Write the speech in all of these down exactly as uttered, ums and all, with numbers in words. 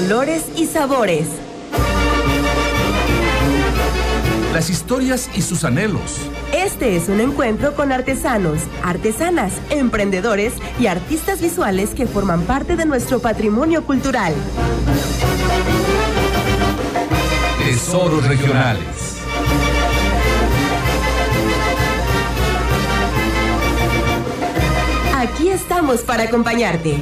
olores y sabores. Las historias y sus anhelos. Este es un encuentro con artesanos, artesanas, emprendedores y artistas visuales que forman parte de nuestro patrimonio cultural. Tesoros regionales. Aquí estamos para acompañarte.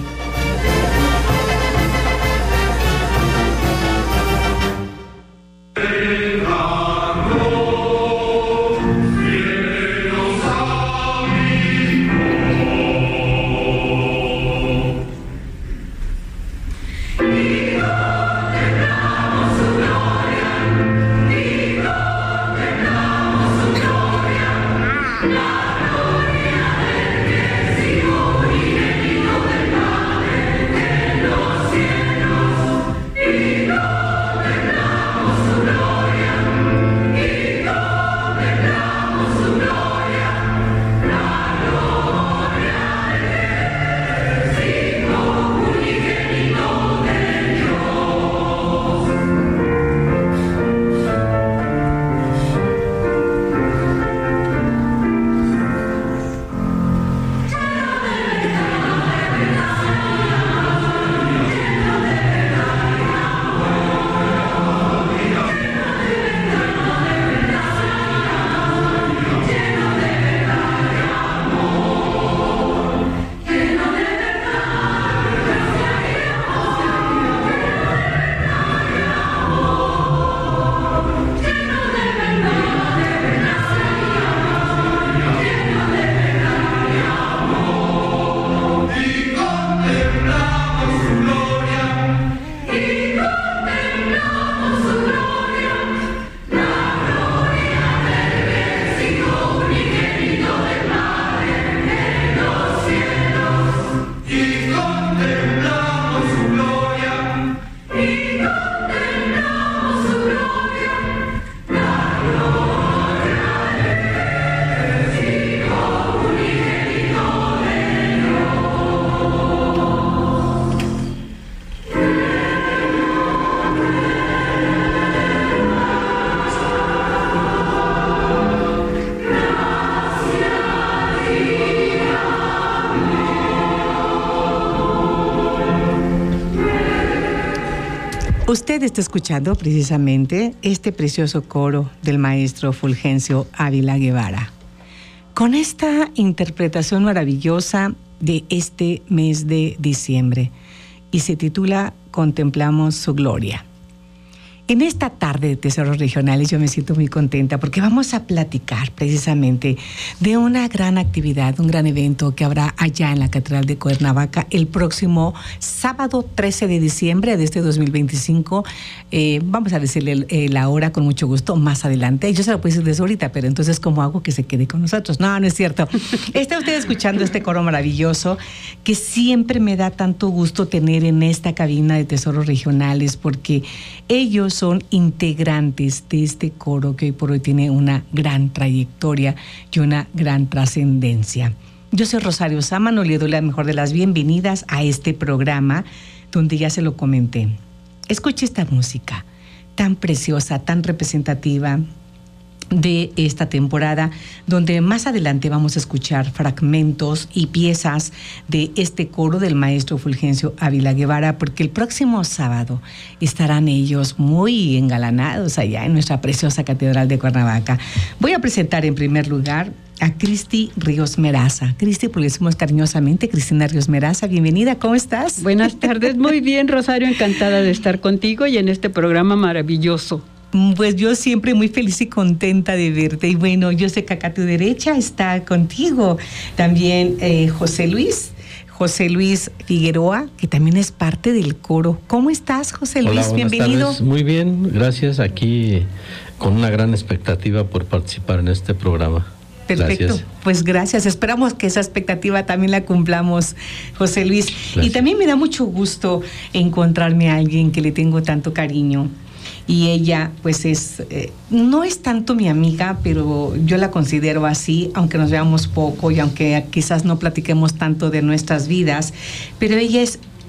Usted está escuchando precisamente este precioso coro del maestro Fulgencio Ávila Guevara, con esta interpretación maravillosa de este mes de diciembre, y se titula Contemplamos su gloria. En esta tarde de Tesoros Regionales yo me siento muy contenta porque vamos a platicar precisamente de una gran actividad, un gran evento que habrá allá en la Catedral de Cuernavaca el próximo sábado trece de diciembre de este dos mil veinticinco. Eh, vamos a decirle eh, la hora con mucho gusto más adelante. Yo se lo puedo decir desde ahorita, pero entonces ¿cómo hago que se quede con nosotros? No, no es cierto. Está usted escuchando este coro maravilloso que siempre me da tanto gusto tener en esta cabina de Tesoros Regionales, porque ellos son integrantes de este coro que hoy por hoy tiene una gran trayectoria y una gran trascendencia. Yo soy Rosario Sámano, le doy la mejor de las bienvenidas a este programa donde ya se lo comenté. Escuche esta música tan preciosa, tan representativa de esta temporada, donde más adelante vamos a escuchar fragmentos y piezas de este coro del maestro Fulgencio Ávila Guevara, porque el próximo sábado estarán ellos muy engalanados allá en nuestra preciosa Catedral de Cuernavaca. Voy a presentar en primer lugar a Cristi Ríos Meraza. Cristi, porque decimos cariñosamente Cristina Ríos Meraza, bienvenida, ¿cómo estás? Buenas tardes, muy bien, Rosario, encantada de estar contigo y en este programa maravilloso. Pues yo siempre muy feliz y contenta de verte. Y bueno, yo sé que acá a tu derecha está contigo también eh, José Luis, José Luis Figueroa, que también es parte del coro. ¿Cómo estás, José Luis? Hola, bienvenido. Tardes. Muy bien, gracias. Aquí con una gran expectativa por participar en este programa. Perfecto, gracias. Pues gracias. Esperamos que esa expectativa también la cumplamos, José Luis. Gracias. Y también me da mucho gusto encontrarme a alguien que le tengo tanto cariño. Y ella, pues es, eh, no es tanto mi amiga, pero yo la considero así, aunque nos veamos poco y aunque quizás no platiquemos tanto de nuestras vidas, pero ella es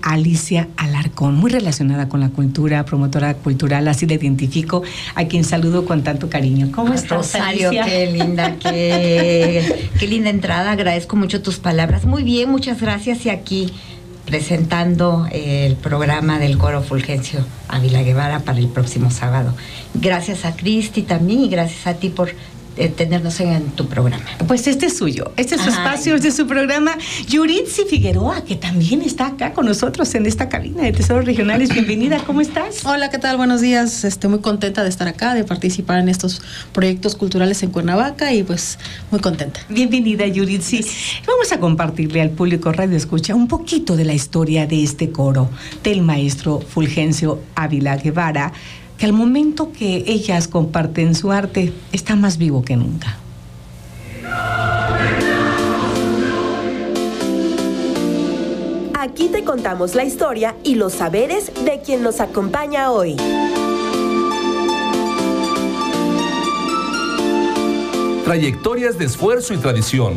Alicia Alarcón, muy relacionada con la cultura, promotora cultural, así la identifico, a quien saludo con tanto cariño. ¿Cómo estás, Rosario? Alicia? Qué linda, qué, qué linda entrada, agradezco mucho tus palabras. Muy bien, muchas gracias, y aquí presentando el programa del Coro Fulgencio Ávila Guevara para el próximo sábado. Gracias a Cristi también, y gracias a ti por eh, tenernos en, en tu programa. Pues este es suyo, este es su Ay. espacio, este es su programa. Yuritsi Figueroa, que también está acá con nosotros en esta cabina de Tesoros Regionales. Bienvenida, ¿cómo estás? Hola, ¿qué tal? Buenos días. Estoy muy contenta de estar acá, de participar en estos proyectos culturales en Cuernavaca, y pues muy contenta. Bienvenida, Yuritsi. Vamos a compartirle al público Radio Escucha un poquito de la historia de este coro del maestro Fulgencio Ávila Guevara, que al momento que ellas comparten su arte está más vivo que nunca. Aquí te contamos la historia y los saberes de quien nos acompaña hoy. Trayectorias de esfuerzo y tradición.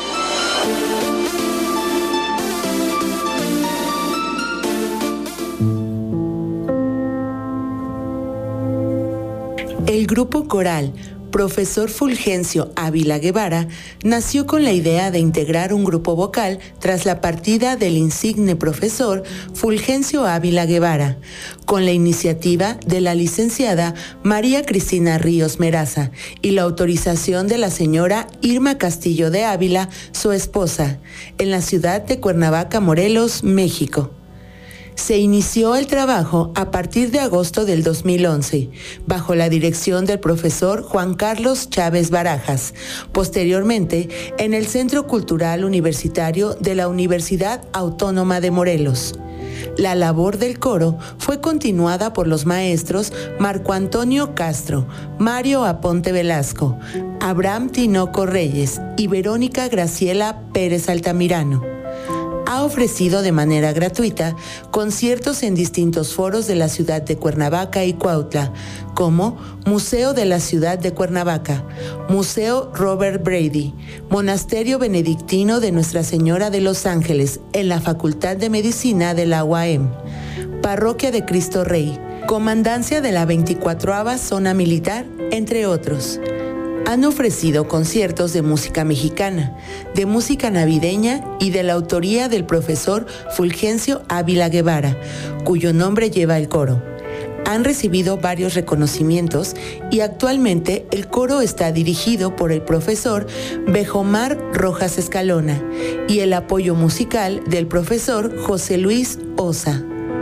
El grupo coral Profesor Fulgencio Ávila Guevara nació con la idea de integrar un grupo vocal tras la partida del insigne profesor Fulgencio Ávila Guevara, con la iniciativa de la licenciada María Cristina Ríos Meraza y la autorización de la señora Irma Castillo de Ávila, su esposa, en la ciudad de Cuernavaca, Morelos, México. Se inició el trabajo a partir de agosto del dos mil once, bajo la dirección del profesor Juan Carlos Chávez Barajas, posteriormente en el Centro Cultural Universitario de la Universidad Autónoma de Morelos. La labor del coro fue continuada por los maestros Marco Antonio Castro, Mario Aponte Velasco, Abraham Tinoco Reyes y Verónica Graciela Pérez Altamirano. Ha ofrecido de manera gratuita conciertos en distintos foros de la ciudad de Cuernavaca y Cuautla, como Museo de la Ciudad de Cuernavaca, Museo Robert Brady, Monasterio Benedictino de Nuestra Señora de los Ángeles en la Facultad de Medicina de la U A M, Parroquia de Cristo Rey, Comandancia de la veinticuatroava Zona Militar, entre otros. Han ofrecido conciertos de música mexicana, de música navideña y de la autoría del profesor Fulgencio Ávila Guevara, cuyo nombre lleva el coro. Han recibido varios reconocimientos y actualmente el coro está dirigido por el profesor Bejomar Rojas Escalona y el apoyo musical del profesor José Luis Osa.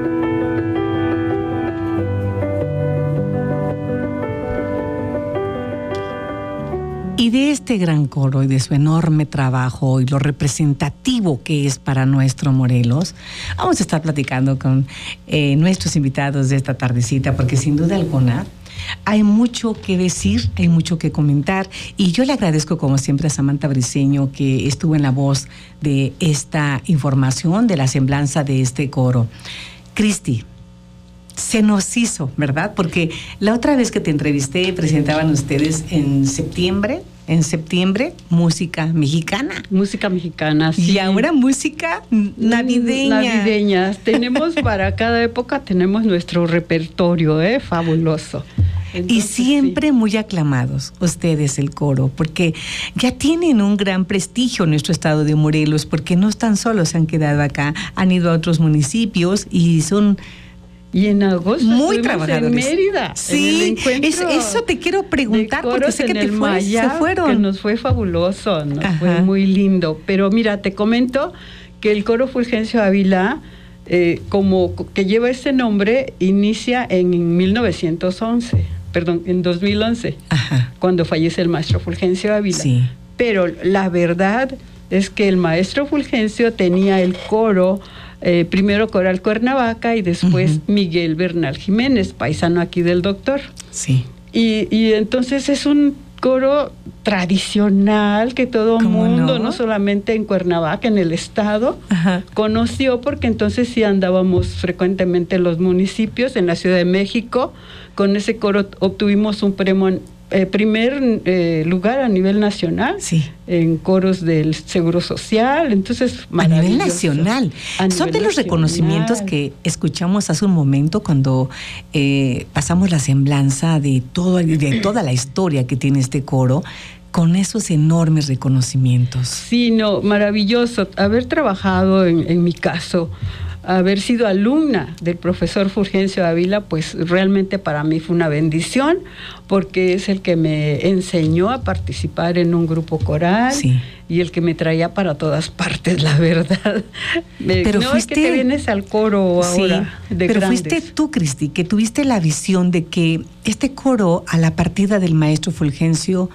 Y de este gran coro y de su enorme trabajo y lo representativo que es para nuestro Morelos, vamos a estar platicando con eh, nuestros invitados de esta tardecita, porque sin duda alguna hay mucho que decir, hay mucho que comentar, y yo le agradezco como siempre a Samantha Briceño, que estuvo en la voz de esta información, de la semblanza de este coro. Cristi, se nos hizo, ¿verdad? Porque la otra vez que te entrevisté presentaban ustedes en septiembre, en septiembre, música mexicana. Música mexicana, sí. Y ahora música navideña. Navideñas. Tenemos para cada época, tenemos nuestro repertorio, ¿eh? Fabuloso. Entonces, y siempre sí. muy aclamados ustedes, el coro, porque ya tienen un gran prestigio en nuestro estado de Morelos, porque no están solos, se han quedado acá, han ido a otros municipios y son... Y en agosto muy trabajadores en Mérida. Sí, en es, eso te quiero preguntar, porque sé que te fue, se fueron. Que nos fue fabuloso, nos Ajá. fue muy lindo. Pero mira, te comento que el coro Fulgencio Ávila, eh, como que lleva ese nombre, inicia en mil novecientos once, perdón, en dos mil once, Ajá. cuando fallece el maestro Fulgencio Ávila. Sí. Pero la verdad es que el maestro Fulgencio tenía el coro, Eh, primero Coral Cuernavaca y después uh-huh. Miguel Bernal Jiménez, paisano aquí del doctor. Sí. Y, y entonces es un coro tradicional que todo el mundo, no? no solamente en Cuernavaca, en el estado, Ajá. conoció, porque entonces sí andábamos frecuentemente en los municipios, en la Ciudad de México. Con ese coro obtuvimos un premio, eh, primer eh, lugar a nivel nacional, sí, en coros del Seguro Social, entonces a nivel nacional. A Son nivel de los nacional. reconocimientos que escuchamos hace un momento cuando eh, pasamos la semblanza de todo, de toda la historia que tiene este coro, con esos enormes reconocimientos. Sí, no, maravilloso haber trabajado en, en mi caso. Haber sido alumna del profesor Fulgencio Ávila, pues realmente para mí fue una bendición, porque es el que me enseñó a participar en un grupo coral, sí, y el que me traía para todas partes, la verdad. Pero no fuiste, es que te vienes al coro ahora, sí, de pero grandes. fuiste tú, Cristi, que tuviste la visión de que este coro, a la partida del maestro Fulgencio,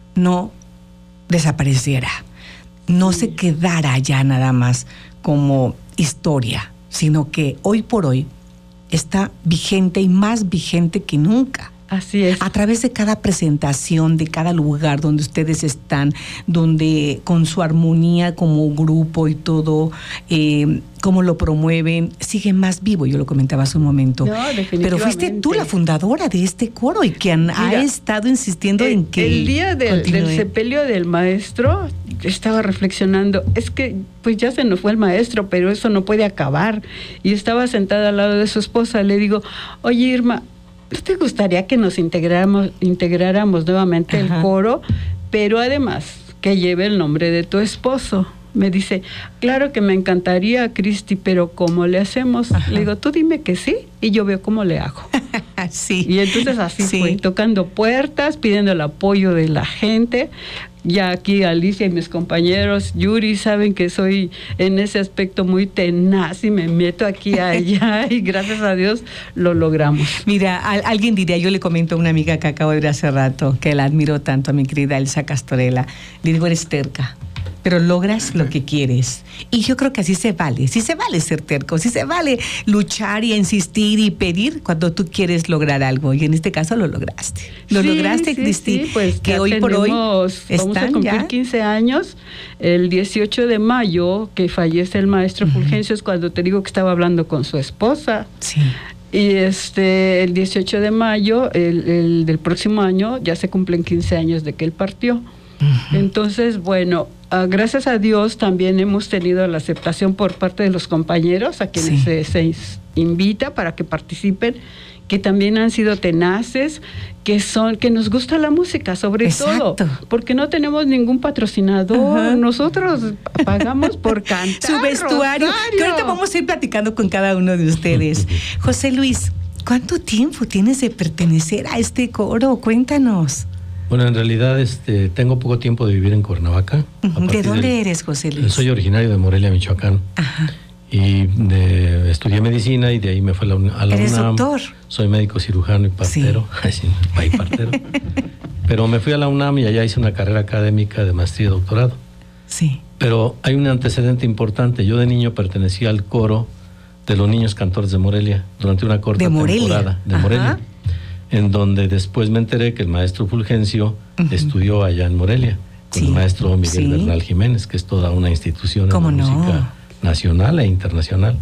no desapareciera, no sí. se quedara ya nada más como historia, sino que hoy por hoy está vigente y más vigente que nunca. Así es. A través de cada presentación, de cada lugar donde ustedes están, donde con su armonía como grupo y todo, eh, cómo lo promueven, sigue más vivo, yo lo comentaba hace un momento. No, definitivamente. Pero fuiste tú la fundadora de este coro y que han, Mira, ha estado insistiendo el, en que el día del, del sepelio del maestro, estaba reflexionando, es que pues ya se nos fue el maestro, pero eso no puede acabar. Y estaba sentada al lado de su esposa, le digo, oye Irma, ¿no te gustaría que nos integráramos, integráramos nuevamente Ajá. el coro, pero además que lleve el nombre de tu esposo? Me dice, claro que me encantaría, Cristi, pero ¿cómo le hacemos? Ajá. Le digo, tú dime que sí y yo veo cómo le hago. Sí. Y entonces así sí. fue, tocando puertas, pidiendo el apoyo de la gente. Ya aquí Alicia y mis compañeros, Yuri, saben que soy en ese aspecto muy tenaz y me meto aquí allá y gracias a Dios lo logramos. Mira, a, alguien diría, yo le comento a una amiga que acabo de ver hace rato, que la admiro tanto, a mi querida Elsa Castorela, le digo, eres terca, pero logras lo que quieres. Y yo creo que así se vale, sí se vale ser terco, sí se vale luchar y insistir y pedir cuando tú quieres lograr algo. Y en este caso lo lograste. Lo sí, lograste, sí, Cristi, sí, pues que hoy por hoy vamos a cumplir ya quince años. El dieciocho de mayo, que fallece el maestro uh-huh. Fulgencio, es cuando te digo que estaba hablando con su esposa. Sí. Y este, el dieciocho de mayo, el, el del próximo año, ya se cumplen quince años de que él partió. Uh-huh. Entonces, bueno, uh, gracias a Dios también hemos tenido la aceptación por parte de los compañeros a quienes sí. se, se invita para que participen, que también han sido tenaces, que son, que nos gusta la música, sobre Exacto. todo, porque no tenemos ningún patrocinador, uh-huh. nosotros pagamos por cantar. Su vestuario, Rosario. Que ahorita vamos a ir platicando con cada uno de ustedes. José Luis, ¿cuánto tiempo tienes de pertenecer a este coro? Cuéntanos. Bueno, en realidad este, tengo poco tiempo de vivir en Cuernavaca. Uh-huh. ¿De dónde del, eres, José Luis? Soy originario de Morelia, Michoacán. Ajá. Y de, estudié medicina y de ahí me fui a la, a la ¿Eres UNAM. doctor? Soy médico cirujano y partero. Sí. y partero. Pero me fui a la UNAM y allá hice una carrera académica de maestría y doctorado. Sí. Pero hay un antecedente importante. Yo de niño pertenecía al coro de los niños cantores de Morelia durante una corta ¿De Morelia? temporada. De Ajá. Morelia. En donde después me enteré que el maestro Fulgencio uh-huh. estudió allá en Morelia, con sí. el maestro Miguel sí. Bernal Jiménez, que es toda una institución en la no? música nacional e internacional.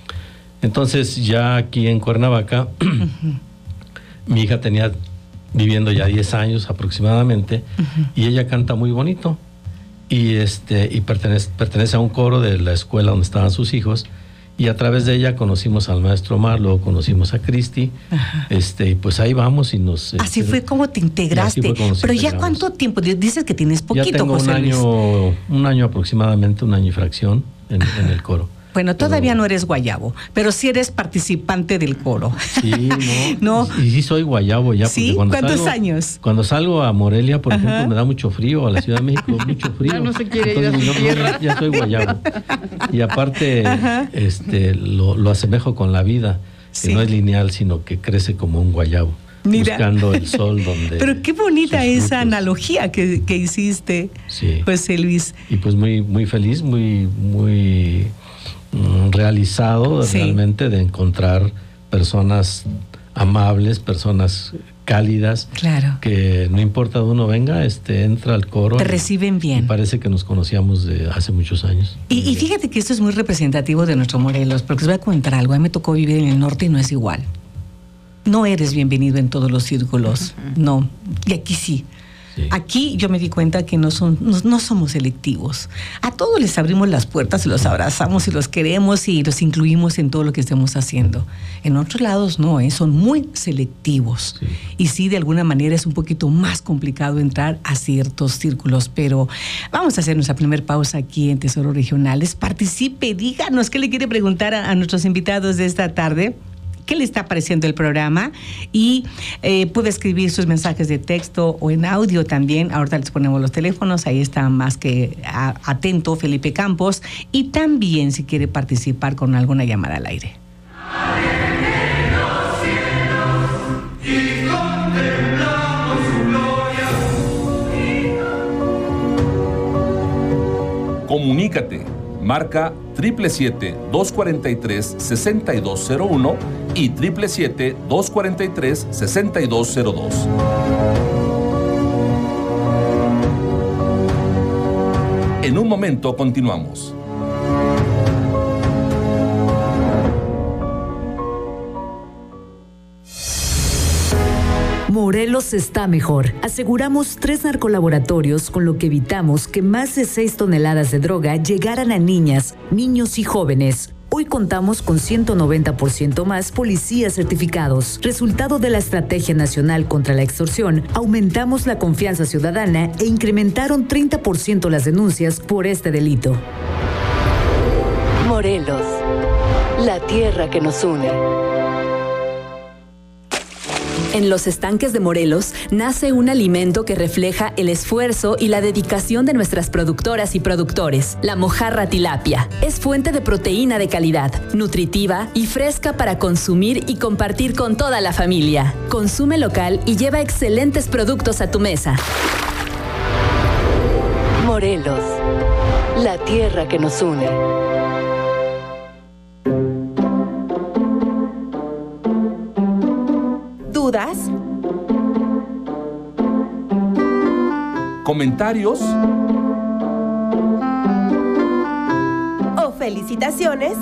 Entonces, ya aquí en Cuernavaca, uh-huh. mi hija tenía viviendo ya diez años aproximadamente, uh-huh. y ella canta muy bonito, y, este, y pertenece, pertenece a un coro de la escuela donde estaban sus hijos, y a través de ella conocimos al maestro Omar, luego conocimos a Cristi, este, y pues ahí vamos y nos... Así este, fue como te integraste. Como Pero integramos. Ya cuánto tiempo, dices que tienes poquito, ya tengo José un año, Luis. un año aproximadamente, un año y fracción en, en el coro. Bueno, todavía pero, no eres guayabo, pero sí eres participante del coro. Sí, no. ¿No? Y, y sí soy guayabo ya. ¿Sí? Cuando ¿Cuántos salgo, años? Cuando salgo a Morelia, por Ajá. ejemplo, me da mucho frío, a la Ciudad de México, mucho frío. Ya no se quiere ir a Entonces, su no, tierra. no, ya soy guayabo. Y aparte, este, lo, lo asemejo con la vida, que sí. no es lineal, sino que crece como un guayabo. Mira. Buscando el sol donde... Pero qué bonita esa analogía que, que hiciste, sí. José Luis. Y pues muy, muy feliz, muy, muy mm, realizado sí. realmente de encontrar personas amables, personas cálidas, claro. que no importa de uno venga, este, entra al coro. Te reciben bien. Y parece que nos conocíamos de hace muchos años. Y, y fíjate que esto es muy representativo de nuestro Morelos, porque les voy a contar algo. A mí me tocó vivir en el norte y no es igual. no eres bienvenido en todos los círculos, uh-huh. no, y aquí sí. Sí. Aquí yo me di cuenta que no, son, no, no somos selectivos. A todos les abrimos las puertas y los abrazamos y los queremos y los incluimos en todo lo que estemos haciendo. En otros lados no, ¿eh? Son muy selectivos. Sí. Y sí, de alguna manera es un poquito más complicado entrar a ciertos círculos, pero vamos a hacer nuestra primera pausa aquí en Tesoros Regionales. Participe, díganos qué le quiere preguntar a, a nuestros invitados de esta tarde. ¿Qué le está pareciendo el programa? Y eh, puede escribir sus mensajes de texto o en audio también. Ahorita les ponemos los teléfonos, ahí está más que a, atento Felipe Campos. Y también si quiere participar con alguna llamada al aire. Comunícate. Marca siete siete siete, dos cuatro tres, seis dos cero uno y siete siete siete, dos cuatro tres, seis dos cero dos. En un momento continuamos. Morelos está mejor. Aseguramos tres narcolaboratorios, con lo que evitamos que más de seis toneladas de droga llegaran a niñas, niños y jóvenes. Hoy contamos con ciento noventa por ciento más policías certificados. Resultado de la Estrategia Nacional contra la Extorsión, aumentamos la confianza ciudadana e incrementaron treinta por ciento las denuncias por este delito. Morelos, la tierra que nos une. En los estanques de Morelos nace un alimento que refleja el esfuerzo y la dedicación de nuestras productoras y productores, la mojarra tilapia. Es fuente de proteína de calidad, nutritiva y fresca para consumir y compartir con toda la familia. Consume local y lleva excelentes productos a tu mesa. Morelos, la tierra que nos une. ¿Dudas? ¿Comentarios? ¿O felicitaciones?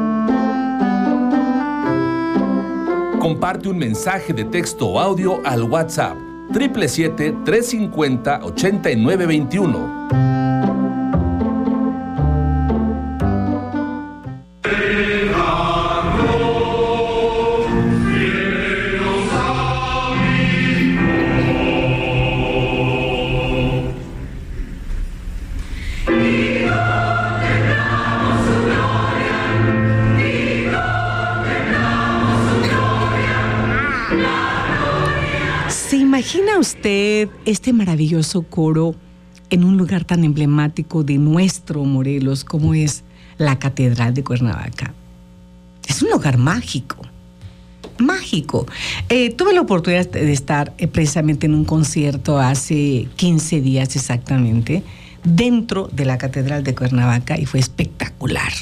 Comparte un mensaje de texto o audio al WhatsApp siete siete siete, tres cinco cero, ocho nueve dos uno. ¿Imagina usted este maravilloso coro en un lugar tan emblemático de nuestro Morelos como es la Catedral de Cuernavaca? Es un lugar mágico, mágico. Eh, tuve la oportunidad de estar eh, precisamente en un concierto hace quince días exactamente, dentro de la Catedral de Cuernavaca, y fue espectacular.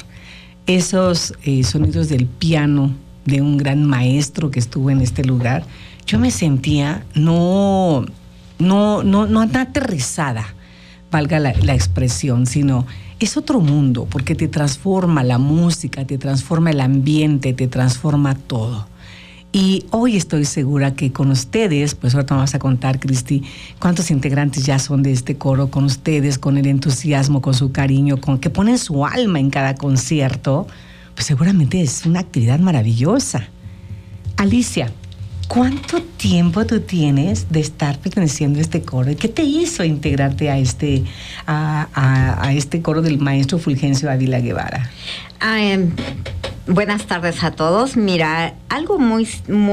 Esos eh, sonidos del piano de un gran maestro que estuvo en este lugar, yo me sentía no, no, no, no aterrizada, valga la, la expresión, sino es otro mundo, porque te transforma la música, te transforma el ambiente, te transforma todo. Y hoy estoy segura que con ustedes, pues ahorita vamos a contar, Cristi, cuántos integrantes ya son de este coro, con ustedes, con el entusiasmo, con su cariño, con que ponen su alma en cada concierto, pues seguramente es una actividad maravillosa. Alicia, ¿cuánto tiempo tú tienes de estar perteneciendo a este coro? ¿Y qué te hizo integrarte a este, a, a, a este coro del maestro Fulgencio Ávila Guevara? Um, buenas tardes a todos. Mira, algo muy,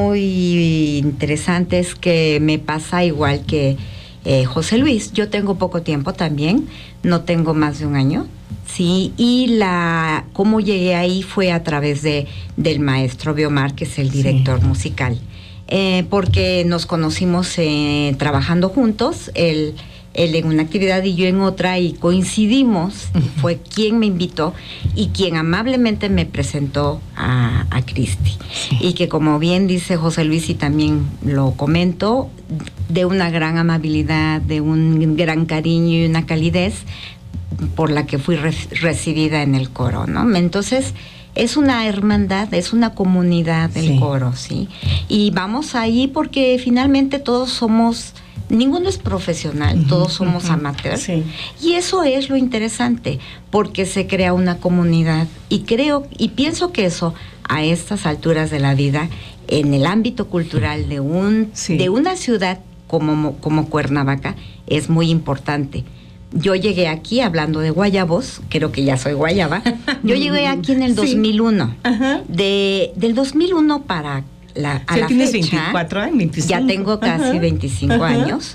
muy interesante es que me pasa igual que eh, José Luis. Yo tengo poco tiempo también, no tengo más de un año. Sí, y la cómo llegué ahí fue a través de del maestro Biomar, que es el director sí. musical. Eh, porque nos conocimos eh, trabajando juntos, él, él en una actividad y yo en otra, y coincidimos, uh-huh. y fue quien me invitó y quien amablemente me presentó a, a Cristi. Sí. Y que, como bien dice José Luis, y también lo comento, de una gran amabilidad, de un gran cariño y una calidez por la que fui re- recibida en el coro, ¿no? Entonces, es una hermandad, es una comunidad del Sí. coro, ¿sí? Y vamos ahí porque finalmente todos somos, ninguno es profesional, Ujú, todos somos ujú, amateurs. sí. Y eso es lo interesante, porque se crea una comunidad. Y creo, y pienso que eso, a estas alturas de la vida, en el ámbito cultural de un, Sí. de una ciudad como, como Cuernavaca, es muy importante. Yo llegué aquí hablando de guayabos, creo que ya soy guayaba. Yo llegué aquí en el dos mil uno. Sí. Ajá. De, del dos mil uno para la, a ¿Ya la tienes fecha, veinticuatro años? veinticinco. ya tengo casi Ajá. veinticinco Ajá. años.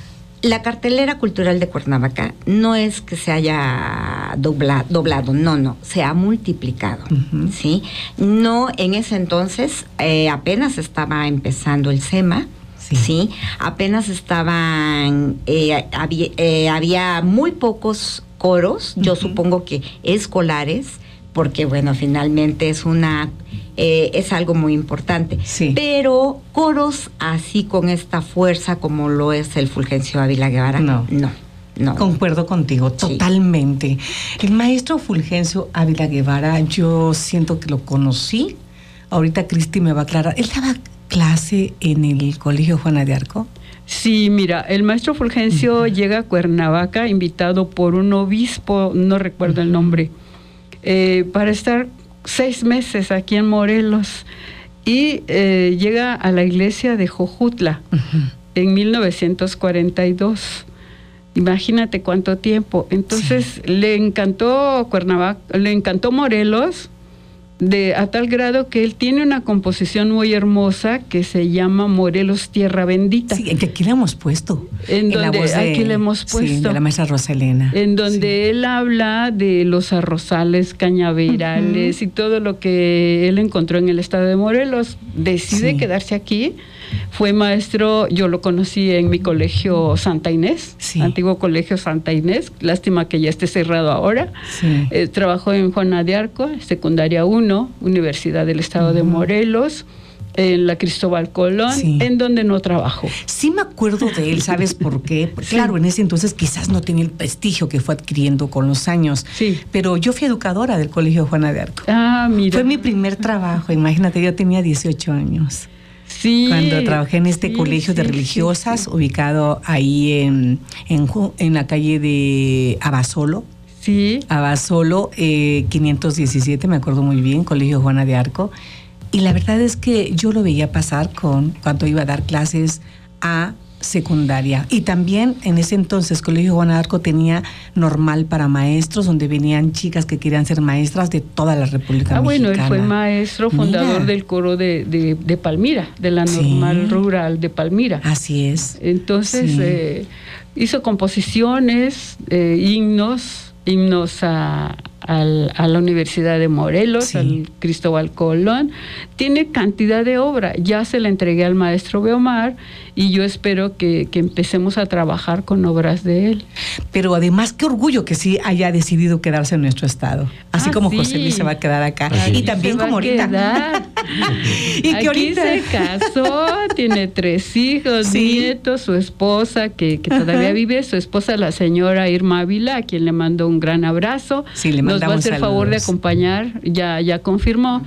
La cartelera cultural de Cuernavaca no es que se haya dobla, doblado, no, no, se ha multiplicado, Ujú. ¿sí? No, en ese entonces eh, apenas estaba empezando el SEMA, Sí. ¿sí? Apenas estaban, eh, había, eh, había muy pocos coros, yo Ujú. supongo que escolares, porque bueno, finalmente es una, eh, es algo muy importante. Sí. Pero coros así con esta fuerza como lo es el Fulgencio Ávila Guevara, No. no, no. Concuerdo contigo, Sí. totalmente. El maestro Fulgencio Ávila Guevara, yo siento que lo conocí. Ahorita Cristi me va a aclarar. ¿Él daba clase en el Colegio Juana de Arco? Sí, mira, el maestro Fulgencio uh-huh. llega a Cuernavaca invitado por un obispo, no recuerdo uh-huh. el nombre, eh, para estar seis meses aquí en Morelos. Y eh, llega a la iglesia de Jojutla uh-huh. en mil novecientos cuarenta y dos. Imagínate cuánto tiempo. Entonces sí. le encantó Cuernavaca, le encantó Morelos, de a tal grado que él tiene una composición muy hermosa que se llama Morelos Tierra Bendita. Sí, que aquí le hemos puesto. En, en donde, la voz de, aquí le hemos puesto. Sí, de la maestra Rosa Elena. En donde sí. él habla de los arrozales cañaverales uh-huh. y todo lo que él encontró en el estado de Morelos. Decide sí. quedarse aquí. Fue maestro, yo lo conocí en mi colegio Santa Inés, sí. antiguo colegio Santa Inés, lástima que ya esté cerrado ahora. Sí. Eh, trabajó en Juana de Arco, secundaria uno, Universidad del Estado uh-huh. de Morelos, en la Cristóbal Colón, sí. en donde no trabajó. Sí me acuerdo de él, ¿sabes por qué? Porque, sí. claro, en ese entonces quizás no tenía el prestigio que fue adquiriendo con los años, sí. pero yo fui educadora del Colegio Juana de Arco. Ah, mira. Fue mi primer trabajo, imagínate, yo tenía dieciocho años. Sí, cuando trabajé en este sí, colegio sí, de religiosas, sí, sí. ubicado ahí en, en, en la calle de Abasolo. Sí. Abasolo, eh, quinientos diecisiete, me acuerdo muy bien, Colegio Juana de Arco. Y la verdad es que yo lo veía pasar con cuando iba a dar clases a secundaria. Y también en ese entonces Colegio Juana de Arco tenía normal para maestros, donde venían chicas que querían ser maestras de toda la República ah, Mexicana. Ah, bueno, él fue maestro fundador Mira. del coro de, de, de Palmira, de la normal sí. rural de Palmira. Así es. Entonces sí. eh, hizo composiciones, eh, himnos, himnos a, a, a la Universidad de Morelos, sí. al Cristóbal Colón. Tiene cantidad de obra. Ya se la entregué al maestro Beomar y yo espero que, que empecemos a trabajar con obras de él. Pero además, qué orgullo que sí haya decidido quedarse en nuestro estado. Así ah, como sí. José Luis se va a quedar acá. Aquí y también como ahorita. y que Aquí ahorita se casó, tiene tres hijos, sí. nietos, su esposa que, que todavía Ajá. vive, su esposa la señora Irma Ávila, a quien le mando un gran abrazo. Sí, le Nos va a hacer saludos. favor de acompañar, ya, ya confirmó.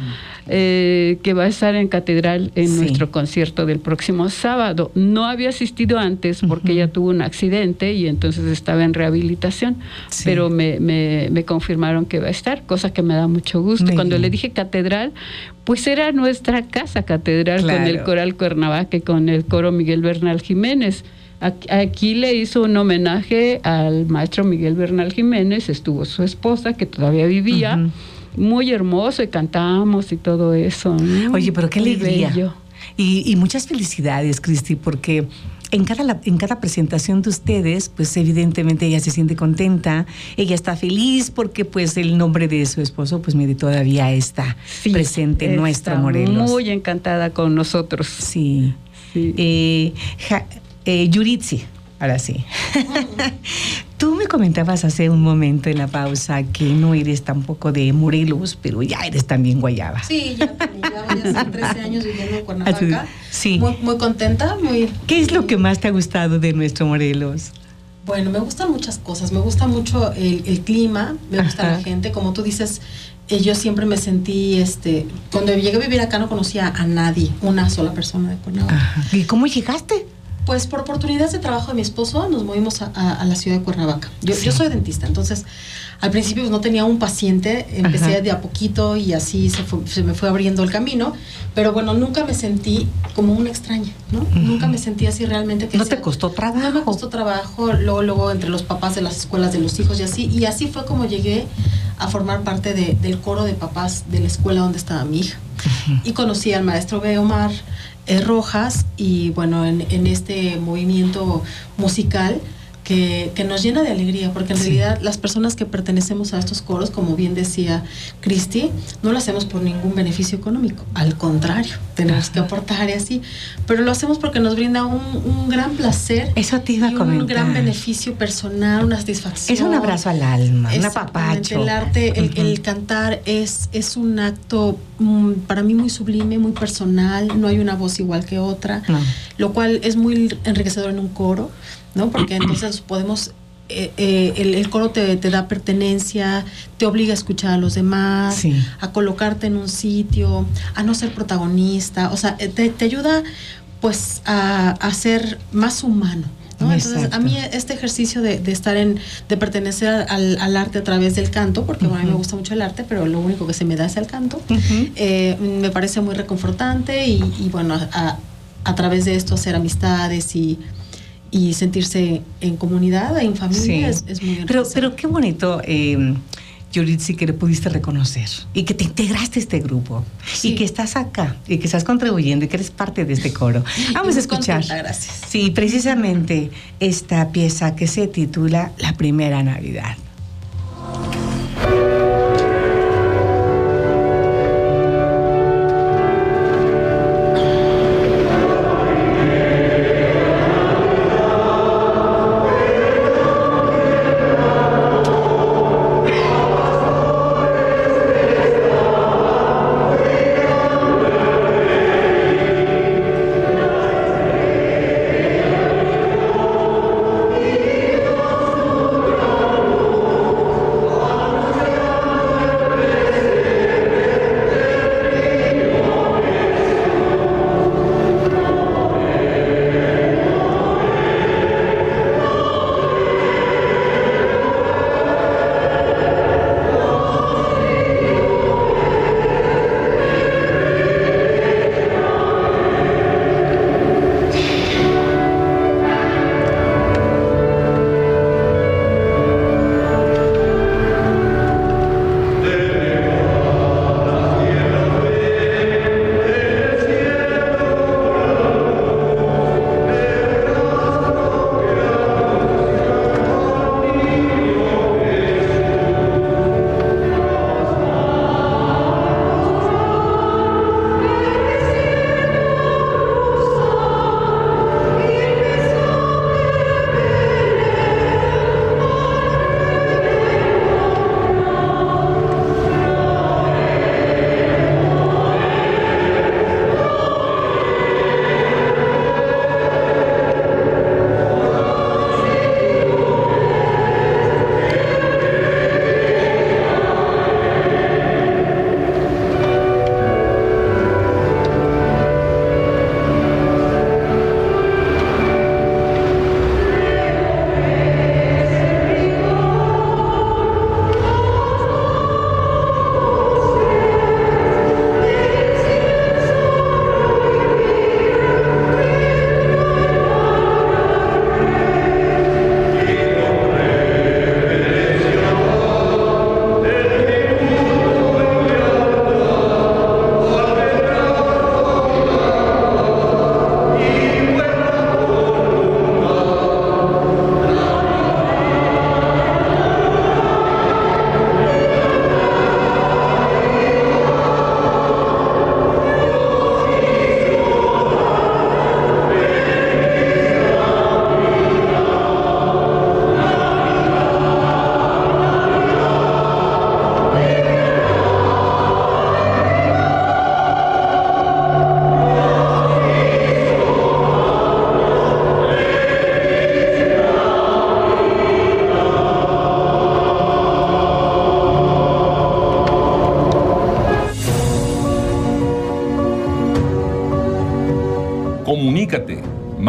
Eh, que va a estar en Catedral en sí. nuestro concierto del próximo sábado. No había asistido antes porque uh-huh. ella tuvo un accidente y entonces estaba en rehabilitación, sí. pero me, me, me confirmaron que va a estar, cosa que me da mucho gusto. Muy Cuando bien. le dije Catedral, pues era nuestra casa Catedral, claro. con el Coral Cuernavaca y con el coro Miguel Bernal Jiménez. Aquí le hizo un homenaje al maestro Miguel Bernal Jiménez, estuvo su esposa que todavía vivía, uh-huh. muy hermoso, y cantamos y todo eso, ¿no? Oye, pero qué muy alegría. Bello. Y, y muchas felicidades, Cristi, porque en cada, en cada presentación de ustedes, pues evidentemente ella se siente contenta, ella está feliz porque pues el nombre de su esposo, pues mire, todavía está sí, presente en nuestro Morelos. Muy encantada con nosotros. Sí. sí. Eh, ja, eh, Yuritsi, ahora sí. Tú me comentabas hace un momento en la pausa que no eres tampoco de Morelos, pero ya eres también guayaba. Sí, ya, ya voy a hace trece años viviendo en Cuernavaca. Sí. Muy, muy contenta, muy... ¿Qué es lo que más te ha gustado de nuestro Morelos? Bueno, me gustan muchas cosas. Me gusta mucho el, el clima, me gusta Ajá. la gente. Como tú dices, eh, yo siempre me sentí, este, cuando llegué a vivir acá no conocía a nadie, una sola persona de Cuernavaca. ¿Y cómo llegaste? Pues por oportunidades de trabajo de mi esposo nos movimos a, a, a la ciudad de Cuernavaca. Yo, sí. yo soy dentista, entonces al principio pues, no tenía un paciente, empecé Ajá. de a poquito y así se, fue, se me fue abriendo el camino, pero bueno, nunca me sentí como una extraña, ¿no? Uh-huh. Nunca me sentí así realmente. Que ¿No sea, te costó trabajo? No me costó trabajo, luego, luego entre los papás de las escuelas de los hijos y así, y así fue como llegué a formar parte de, del coro de papás de la escuela donde estaba mi hija. Uh-huh. Y conocí al maestro Beomar eh, Rojas y bueno, en, en este movimiento musical que, que nos llena de alegría, porque en sí. realidad las personas que pertenecemos a estos coros, como bien decía Cristi, no lo hacemos por ningún beneficio económico, al contrario, tenemos Ajá. que aportar y así, pero lo hacemos porque nos brinda un, un gran placer. Eso te iba a comentar. Un gran beneficio personal, una satisfacción. Es un abrazo al alma, un apapacho. El arte, el, uh-huh. el cantar es, es un acto um, para mí muy sublime, muy personal, no hay una voz igual que otra, no. lo cual es muy enriquecedor en un coro, ¿no? Porque entonces podemos, eh, eh, el, el coro te, te da pertenencia, te obliga a escuchar a los demás, sí. a colocarte en un sitio, a no ser protagonista, o sea, te, te ayuda pues a, a ser más humano, ¿no? Entonces a mí este ejercicio de, de estar en, de pertenecer al, al arte a través del canto, porque uh-huh. bueno, a mí me gusta mucho el arte, pero lo único que se me da es el canto, uh-huh. eh, me parece muy reconfortante y, y bueno, a, a través de esto hacer amistades y y sentirse en comunidad, en familia, sí. es, es muy pero, pero qué bonito, eh, Yuritsi, que le pudiste reconocer y que te integraste a este grupo sí. y que estás acá y que estás contribuyendo y que eres parte de este coro. Vamos a escuchar. Contenta, gracias. Sí, precisamente esta pieza que se titula La Primera Navidad.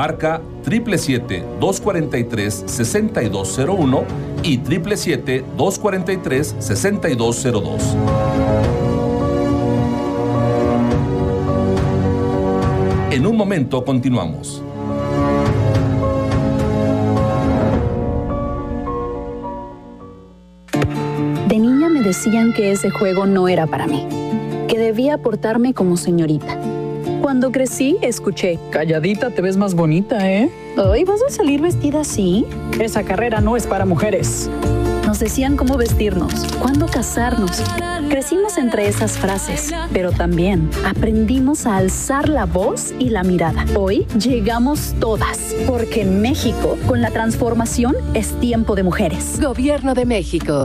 Marca siete siete siete, dos cuatro tres, seis dos cero uno y siete siete siete, dos cuatro tres, seis dos cero dos. En un momento continuamos. De niña me decían que ese juego no era para mí, que debía portarme como señorita. Cuando crecí, escuché: calladita te ves más bonita, ¿eh? ¿Hoy vas a salir vestida así? Esa carrera no es para mujeres. Nos decían cómo vestirnos, cuándo casarnos. Crecimos entre esas frases, pero también aprendimos a alzar la voz y la mirada. Hoy llegamos todas, porque en México, con la transformación, es tiempo de mujeres. Gobierno de México.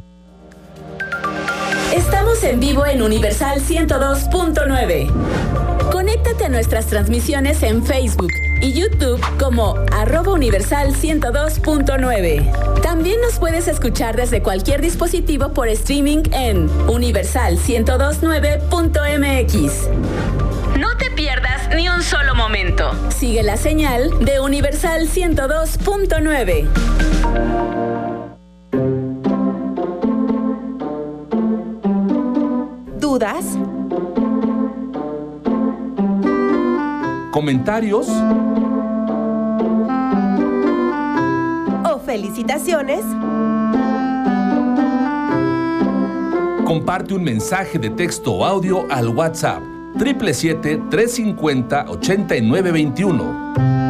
Estamos en vivo en Universal ciento dos punto nueve. Conéctate a nuestras transmisiones en Facebook y YouTube como arroba Universal ciento dos punto nueve. También nos puedes escuchar desde cualquier dispositivo por streaming en universal ciento dos punto nueve punto m x. No te pierdas ni un solo momento. Sigue la señal de Universal ciento dos punto nueve. ¿Dudas? ¿Comentarios? ¿O felicitaciones? Comparte un mensaje de texto o audio al WhatsApp siete siete siete, tres cinco cero, ocho nueve dos uno.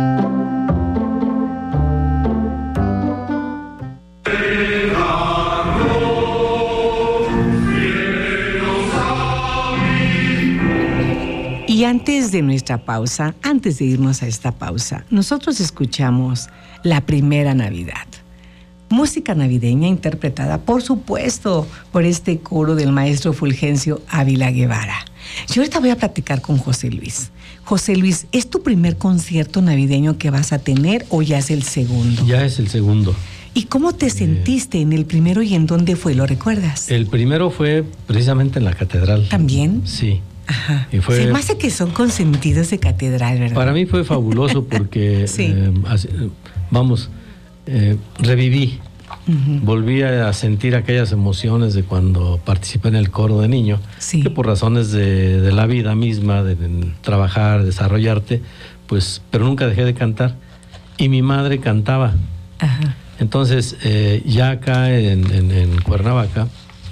Y antes de nuestra pausa, antes de irnos a esta pausa, nosotros escuchamos La Primera Navidad. Música navideña interpretada, por supuesto, por este coro del maestro Fulgencio Ávila Guevara. Yo ahorita voy a platicar con José Luis. José Luis, ¿es tu primer concierto navideño que vas a tener o ya es el segundo? Ya es el segundo. ¿Y cómo te sentiste en el primero y en dónde fue? ¿Lo recuerdas? El primero fue precisamente en la catedral. ¿También? Sí. Ajá. Y fue, se me hace que son consentidos de catedral, ¿verdad? Para mí fue fabuloso porque, sí. eh, así, vamos, eh, reviví, uh-huh. volví a sentir aquellas emociones de cuando participé en el coro de niño, sí. que por razones de, de la vida misma, de, de trabajar, desarrollarte, pues, pero nunca dejé de cantar. Y mi madre cantaba. Ajá. Entonces, eh, ya acá en, en, en Cuernavaca,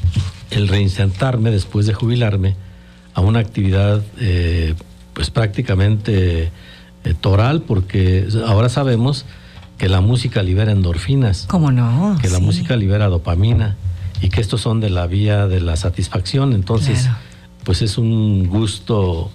el reinsertarme después de jubilarme a una actividad eh, pues prácticamente eh, toral, porque ahora sabemos que la música libera endorfinas. ¿Cómo no? Que la sí. música libera dopamina y que estos son de la vía de la satisfacción. Entonces, claro. pues es un gusto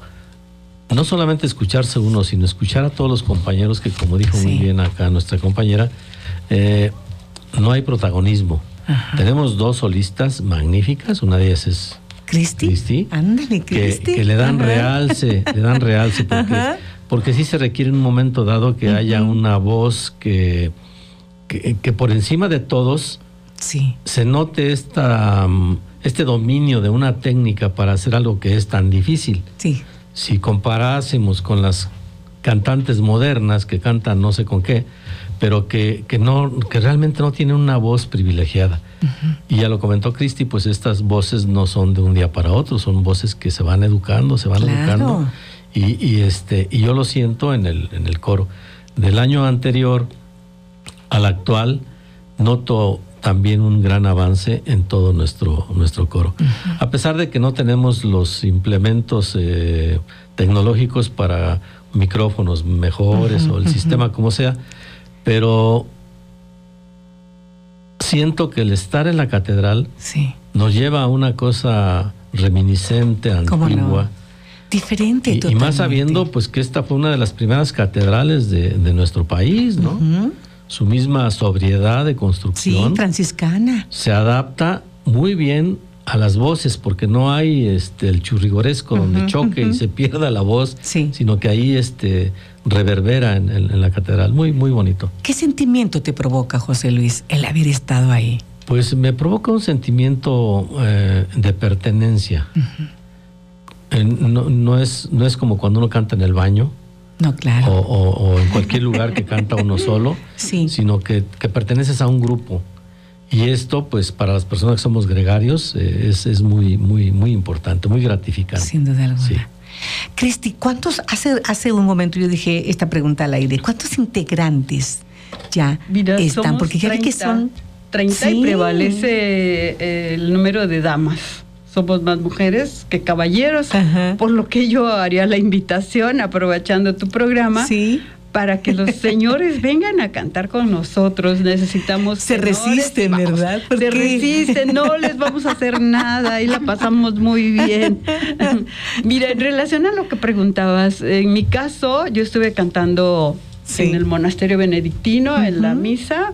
no solamente escucharse uno, sino escuchar a todos los compañeros que, como dijo sí. muy bien acá nuestra compañera, eh, no hay protagonismo. Ajá. Tenemos dos solistas magníficas, una de ellas es Cristi, Cristi ándale, Cristi. Que, que le dan Ajá. realce, le dan realce, porque, porque sí se requiere en un momento dado que uh-huh. haya una voz que, que, que por encima de todos sí. se note esta, este dominio de una técnica para hacer algo que es tan difícil. Sí. Si comparásemos con las cantantes modernas que cantan no sé con qué, pero que, que, no, que realmente no tienen una voz privilegiada. Uh-huh. Y ya lo comentó Cristi, pues estas voces no son de un día para otro, son voces que se van educando, se van claro. educando. Y, y, este, y yo lo siento en el, en el coro. Del año anterior al actual, noto también un gran avance en todo nuestro, nuestro coro. Uh-huh. A pesar de que no tenemos los implementos eh, tecnológicos para micrófonos mejores uh-huh, o el uh-huh. sistema como sea, pero siento que el estar en la catedral sí. nos lleva a una cosa reminiscente, antigua. No? Diferente, y, y más sabiendo pues que esta fue una de las primeras catedrales de, de nuestro país, ¿no? Uh-huh. Su misma sobriedad de construcción. Sí, franciscana. Se adapta muy bien a las voces, porque no hay este el churrigoresco uh-huh, donde choque uh-huh. y se pierda la voz, sí. sino que ahí este reverbera en, en, en la catedral. Muy, muy bonito. ¿Qué sentimiento te provoca, José Luis, el haber estado ahí? Pues me provoca un sentimiento eh, de pertenencia. Uh-huh. eh, no, no, es, no es como cuando uno canta en el baño, No, claro. O, o, o en cualquier lugar que canta uno solo, sí. sino que, que perteneces a un grupo. Y esto, pues, para las personas que somos gregarios, eh, es, es muy, muy, muy importante, muy gratificante. Sin duda alguna. Sí. Cristi, ¿cuántos, hace, hace un momento yo dije esta pregunta al aire, ¿cuántos integrantes ya Mira, están? Porque ya vi que son treinta sí. y prevalece eh, el número de damas. Somos más mujeres que caballeros, Ajá. por lo que yo haría la invitación, aprovechando tu programa, sí. para que los señores vengan a cantar con nosotros. Necesitamos... Se resisten, ¿verdad? Se qué? resisten, no les vamos a hacer nada y la pasamos muy bien. Mira, en relación a lo que preguntabas, en mi caso, yo estuve cantando sí. en el monasterio benedictino, uh-huh. en la misa,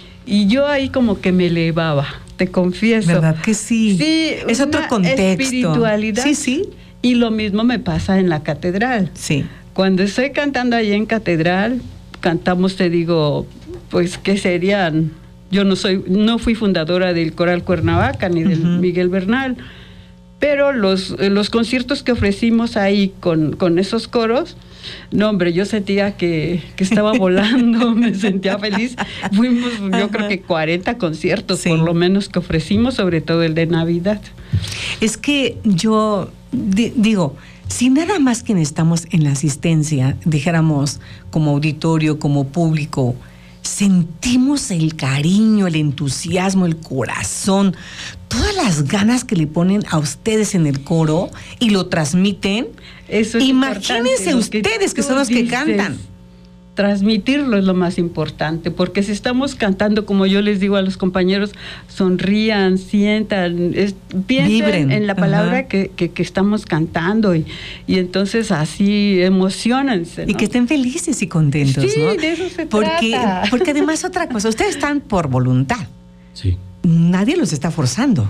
y yo ahí como que me elevaba, te confieso. ¿Verdad que sí? Sí, es otro contexto. Espiritualidad. Sí, sí. Y lo mismo me pasa en la catedral. Sí. Cuando estoy cantando allí en catedral, cantamos, te digo, pues, ¿qué serían? Yo no soy, no fui fundadora del Coral Cuernavaca ni del uh-huh. Miguel Bernal, pero los, los conciertos que ofrecimos ahí con, con esos coros, no, hombre, yo sentía que, que estaba volando, me sentía feliz. Fuimos, yo creo que cuarenta conciertos, sí. por lo menos, que ofrecimos, sobre todo el de Navidad. Es que yo di, digo, si nada más que estamos en la asistencia, dijéramos como auditorio, como público, sentimos el cariño, el entusiasmo, el corazón, todas las ganas que le ponen a ustedes en el coro y lo transmiten. Eso es Imagínense ustedes que, que son los que cantan. Transmitirlo es lo más importante, porque si estamos cantando, como yo les digo a los compañeros, sonrían, sientan, es, piensen Vibren. en la palabra que, que, que estamos cantando y, y entonces así emocionense, ¿no? Y que estén felices y contentos, sí, ¿no? de eso se porque, trata. Porque además otra cosa, ustedes están por voluntad. Sí. Nadie los está forzando.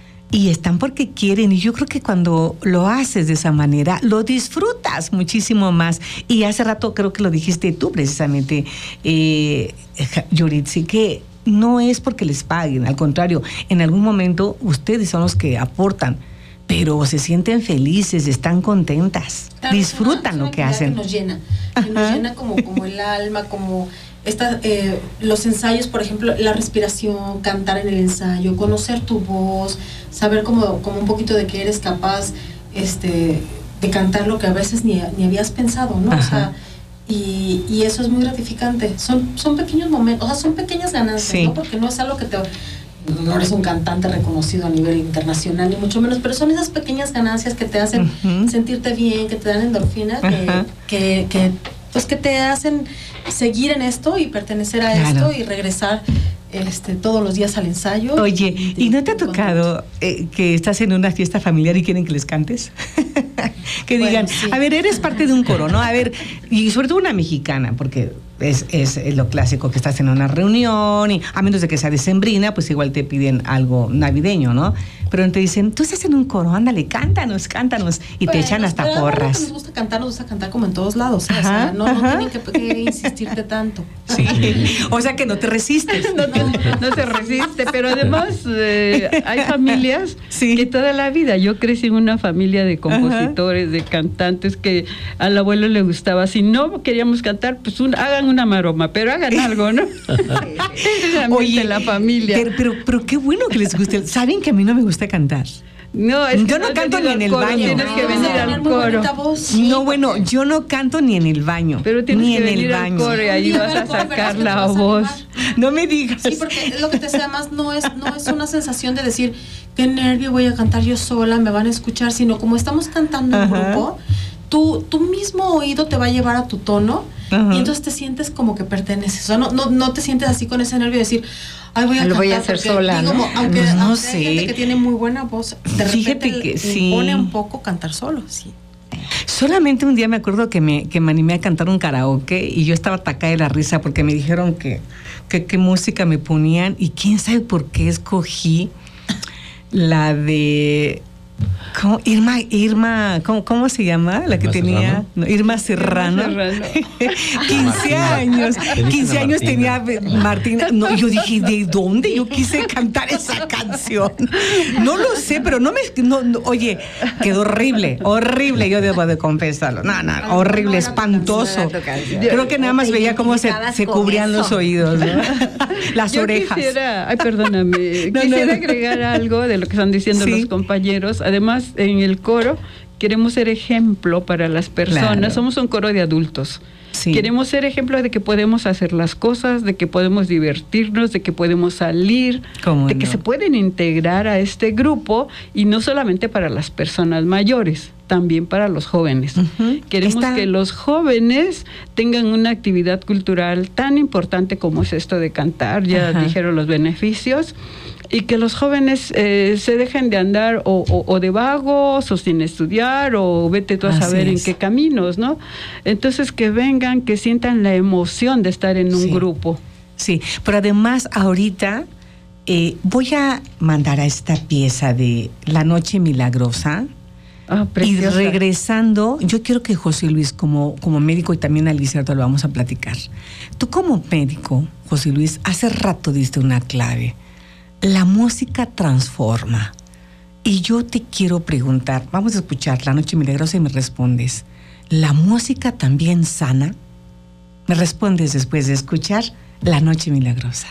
Y están porque quieren, y yo creo que cuando lo haces de esa manera, lo disfrutas muchísimo más. Y hace rato creo que lo dijiste tú precisamente, eh, Yoritzi, que no es porque les paguen, al contrario, en algún momento ustedes son los que aportan, pero se sienten felices, están contentas, claro, disfrutan una, lo que hacen. Que nos llena, que nos llena como, como el alma, como... Esta, eh, los ensayos, por ejemplo, la respiración, cantar en el ensayo, conocer tu voz, saber como, como un poquito de que eres capaz este, de cantar lo que a veces ni, ni habías pensado, ¿no? Ajá. O sea, y, y eso es muy gratificante. Son, son pequeños momentos, o sea, son pequeñas ganancias, sí. ¿no? Porque no es algo que te... No eres un cantante reconocido a nivel internacional, ni mucho menos, pero son esas pequeñas ganancias que te hacen uh-huh. sentirte bien, que te dan endorfina, uh-huh. que, que, que, pues que te hacen seguir en esto y pertenecer a claro. esto y regresar este, todos los días al ensayo. Oye, ¿y, ¿y no te ha tocado eh, que estás en una fiesta familiar y quieren que les cantes? Que bueno, digan, sí. a ver, eres parte de un coro, ¿no? A ver, y sobre todo una mexicana, porque es, es, es lo clásico que estás en una reunión y a menos de que sea decembrina, pues igual te piden algo navideño, ¿no? Pero te dicen, tú estás en un coro, ándale, cántanos, cántanos, y bueno, te echan hasta porras. Nos gusta cantar, nos gusta cantar como en todos lados, ajá, o sea, no, no tienen que, que insistirte tanto. Sí, o sea que no te resistes. No, no, no se resiste, pero además eh, hay familias sí. que toda la vida, yo crecí en una familia de compositores, ajá. de cantantes que al abuelo le gustaba, si no queríamos cantar, pues un, hagan una maroma, pero hagan algo, ¿no? Oye, la familia. Pero, pero, pero qué bueno que les guste. ¿Saben que a mí no me gusta cantar? No, es que yo no, no canto ni en el coro, baño. Tienes que venir al coro. No, bueno, yo no canto ni en el baño. Pero tienes ni que en venir el baño. al coro y ahí vas a sacar la voz. No me digas. Sí, porque lo que te sea más no es no es una sensación de decir qué nervio, voy a cantar yo sola, me van a escuchar, sino como estamos cantando en grupo, tu tu mismo oído te va a llevar a tu tono. Ajá. Y entonces te sientes como que perteneces. O sea, no, no, no te sientes así con ese nervio de decir, ay, voy a Lo cantar. voy a hacer sola, ¿no? Como, aunque, no aunque sé. hay gente que tiene muy buena voz, de Fíjate repente que le impone sí. un poco cantar solo, sí. Solamente un día me acuerdo que me, que me animé a cantar un karaoke y yo estaba atacada de la risa porque me dijeron que que qué música me ponían y quién sabe por qué escogí la de ¿Cómo? Irma, Irma, ¿cómo, cómo se llama? La que Irma tenía Serrano. No, Irma Serrano. Irma Serrano. quince años. quince años tenía Martina. No, yo dije, ¿de dónde? Yo quise cantar esa canción. No lo sé, pero no me. No, no, oye, quedó horrible, horrible. Yo debo de confesarlo. No, no, horrible, no, espantoso. Creo que nada más veía cómo se, se cubrían eso. Los oídos, ¿no? Las yo orejas. Quisiera, ay, perdóname. No, quisiera no, no. agregar algo de lo que están diciendo ¿sí? los compañeros. Además, en el coro queremos ser ejemplo para las personas. Claro. Somos un coro de adultos. Sí. Queremos ser ejemplo de que podemos hacer las cosas, de que podemos divertirnos, de que podemos salir, de que no? se pueden integrar a este grupo, y no solamente para las personas mayores, también para los jóvenes. Uh-huh. Queremos Esta... que los jóvenes tengan una actividad cultural tan importante como es esto de cantar, ya uh-huh. dijeron los beneficios, y que los jóvenes eh, se dejen de andar o, o, o de vagos o sin estudiar o vete tú a saber en qué caminos, ¿no? Entonces que vengan, que sientan la emoción de estar en un sí. grupo. Sí, pero además ahorita eh, voy a mandar a esta pieza de La Noche Milagrosa. Ah, y regresando, yo quiero que José Luis, como, como médico, y también Alicia, lo vamos a platicar. Tú como médico, José Luis, hace rato diste una clave. La música transforma. Y yo te quiero preguntar, vamos a escuchar La Noche Milagrosa y me respondes, ¿la música también sana? Me respondes después de escuchar La Noche Milagrosa.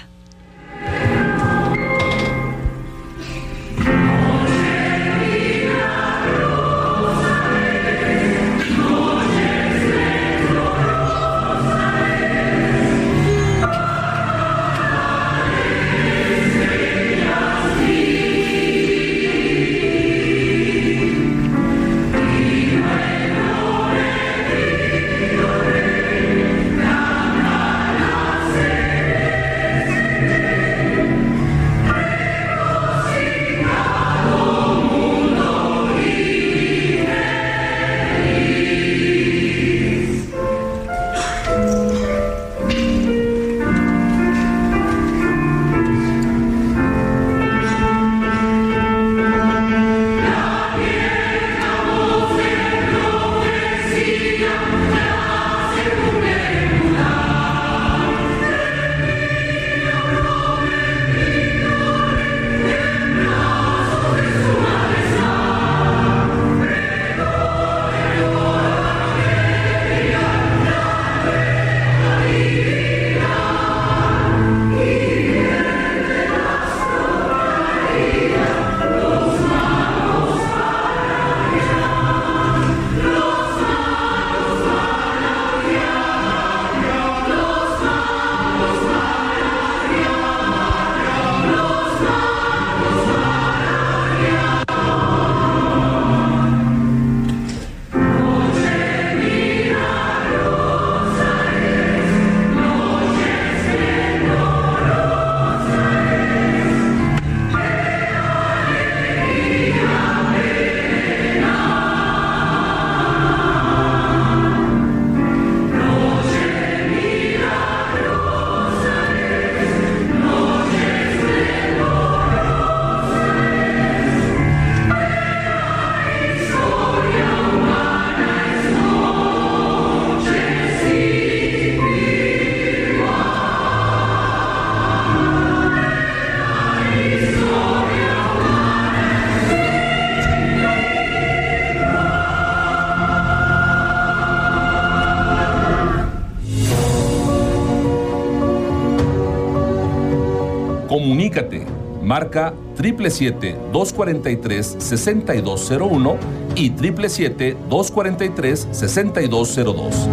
Comunícate, marca siete siete siete, dos cuatro tres, seis dos cero uno y siete siete siete, dos cuatro tres, seis dos cero dos.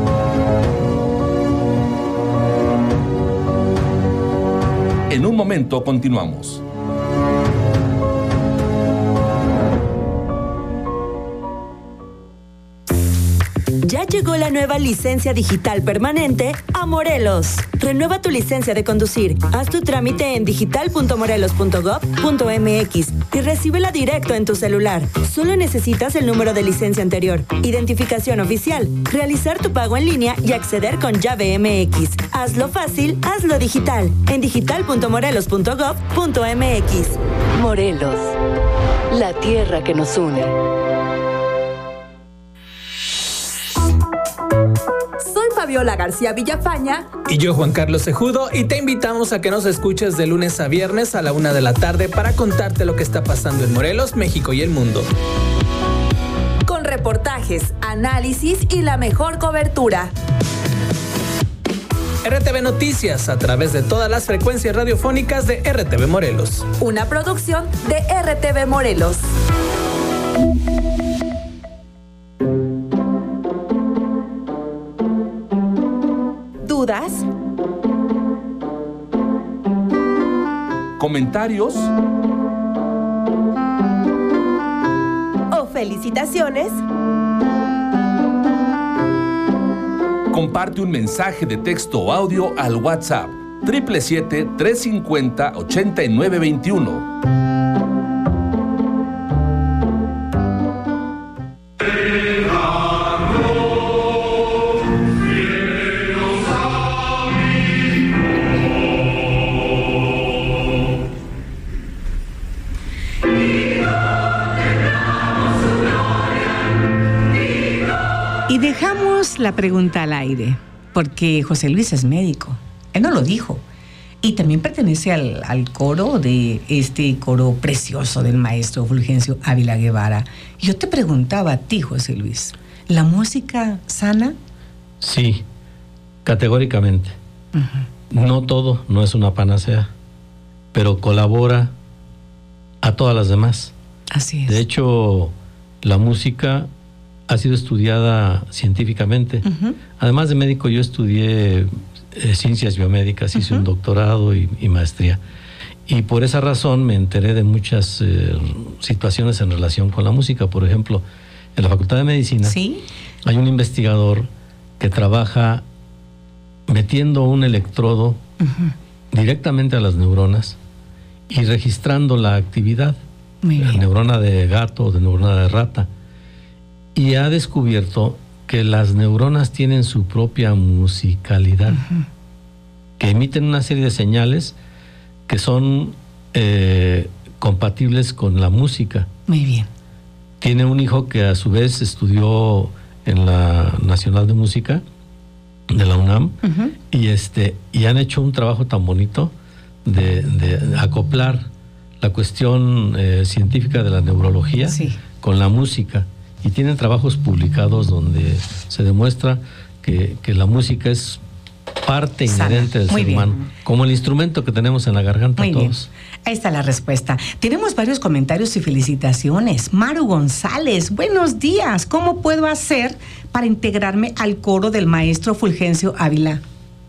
En un momento continuamos. Ya llegó la nueva licencia digital permanente a Morelos. Renueva tu licencia de conducir. Haz tu trámite en digital punto morelos punto gob punto mx y recíbela directo en tu celular. Solo necesitas el número de licencia anterior, identificación oficial, realizar tu pago en línea y acceder con llave M X. Hazlo fácil, hazlo digital. En digital punto morelos punto gob punto mx. Morelos. La tierra que nos une. Soy Fabiola García Villafaña. Y yo, Juan Carlos Cejudo, y te invitamos a que nos escuches de lunes a viernes a la una de la tarde para contarte lo que está pasando en Morelos, México y el mundo. Con reportajes, análisis y la mejor cobertura. R T V Noticias, a través de todas las frecuencias radiofónicas de R T V Morelos. Una producción de R T V Morelos. ¿Dudas? ¿Comentarios? ¿O felicitaciones? Comparte un mensaje de texto o audio al WhatsApp siete siete siete, tres cinco cero, ocho nueve dos uno. Y dejamos la pregunta al aire, porque José Luis es médico. Él no lo dijo. Y también pertenece al, al coro de este coro precioso del maestro Fulgencio Ávila Guevara. Yo te preguntaba a ti, José Luis, ¿la música sana? Sí, categóricamente. Uh-huh. No todo, no es una panacea, pero colabora a todas las demás. Así es. De hecho, la música ha sido estudiada científicamente. Uh-huh. Además de médico, yo estudié eh, ciencias biomédicas, hice uh-huh. un doctorado y, y maestría. Y por esa razón me enteré de muchas eh, situaciones en relación con la música. Por ejemplo, en la Facultad de Medicina ¿Sí? hay un investigador que trabaja metiendo un electrodo uh-huh. directamente a las neuronas y registrando la actividad. De neurona de gato o de neurona de rata. Y ha descubierto que las neuronas tienen su propia musicalidad, uh-huh. que emiten una serie de señales que son eh, compatibles con la música. Muy bien. Tiene un hijo que a su vez estudió en la Nacional de Música de la UNAM uh-huh. y, este, y han hecho un trabajo tan bonito de, de acoplar la cuestión eh, científica de la neurología sí. con la música. Y tienen trabajos publicados donde se demuestra que, que la música es parte inherente del ser humano, como el instrumento que tenemos en la garganta Muy todos. Bien. Ahí está la respuesta. Tenemos varios comentarios y felicitaciones. Maru González, buenos días. ¿Cómo puedo hacer para integrarme al coro del maestro Fulgencio Ávila?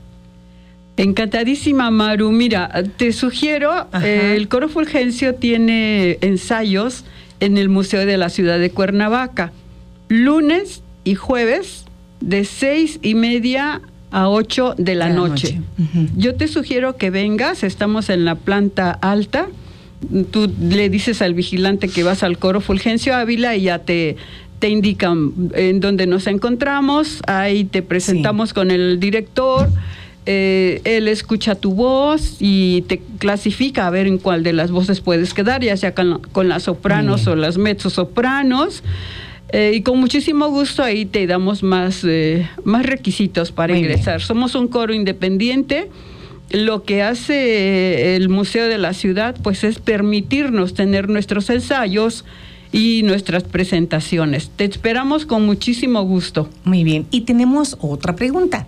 Encantadísima, Maru. Mira, te sugiero, eh, el coro Fulgencio tiene ensayos en el Museo de la Ciudad de Cuernavaca, lunes y jueves de seis y media a ocho de la, de la noche. noche. Uh-huh. Yo te sugiero que vengas, estamos en la planta alta, tú le dices al vigilante que vas al coro Fulgencio Ávila y ya te, te indican en dónde nos encontramos, ahí te presentamos sí. con el director. Eh, él escucha tu voz y te clasifica a ver en cuál de las voces puedes quedar, ya sea con, con las sopranos o las mezzosopranos, eh, y con muchísimo gusto ahí te damos más, eh, más requisitos para Muy ingresar. Bien. Somos un coro independiente. Lo que hace el Museo de la Ciudad pues es permitirnos tener nuestros ensayos y nuestras presentaciones. Te esperamos con muchísimo gusto. Muy bien, y tenemos otra pregunta.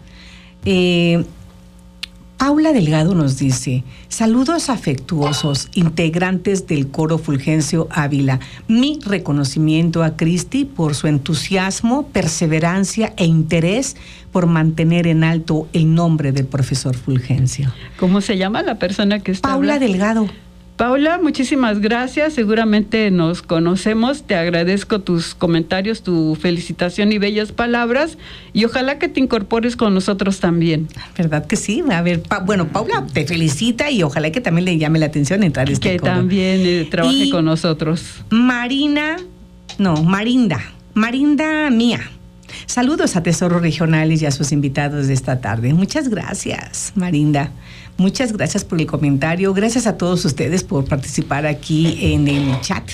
Eh, Paula Delgado nos dice: saludos afectuosos, integrantes del coro Fulgencio Ávila. Mi reconocimiento a Cristi por su entusiasmo, perseverancia e interés por mantener en alto el nombre del profesor Fulgencio. ¿Cómo se llama la persona que está Paula hablando? Delgado. Paula, muchísimas gracias. Seguramente nos conocemos. Te agradezco tus comentarios, tu felicitación y bellas palabras. Y ojalá que te incorpores con nosotros también. ¿Verdad que sí? A ver, pa- bueno, Paula te felicita y ojalá que también le llame la atención entrar a este Que coro. también eh, trabaje y con nosotros. Marina, no, Marinda, Marinda mía. Saludos a Tesoros Regionales y a sus invitados de esta tarde. Muchas gracias, Marinda. Muchas gracias por el comentario. Gracias a todos ustedes por participar aquí en el chat.